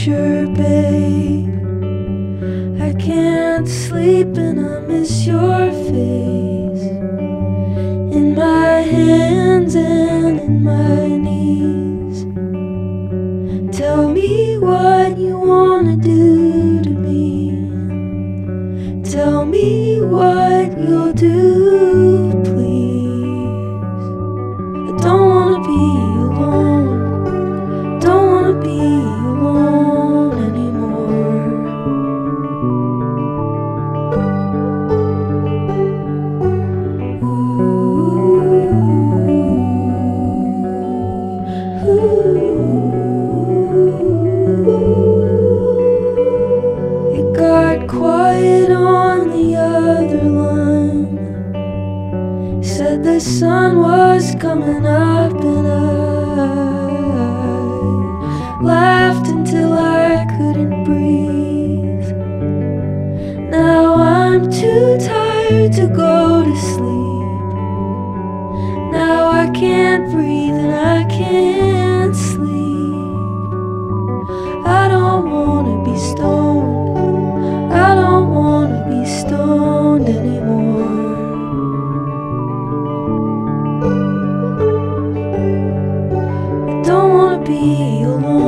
picture, babe. I can't sleep and I miss your face in my hands and in my knees. Tell me what you wanna do to me. Tell me what you'll do, please. I don't wanna be alone. Don't wanna be alone anymore. It got quiet on the other line. Said the sun was coming up and I laughed until I couldn't breathe. Now I'm too tired to go to sleep. Now I can't breathe and I can't sleep. I don't wanna be stoned. I don't wanna be stoned anymore. I don't wanna be alone.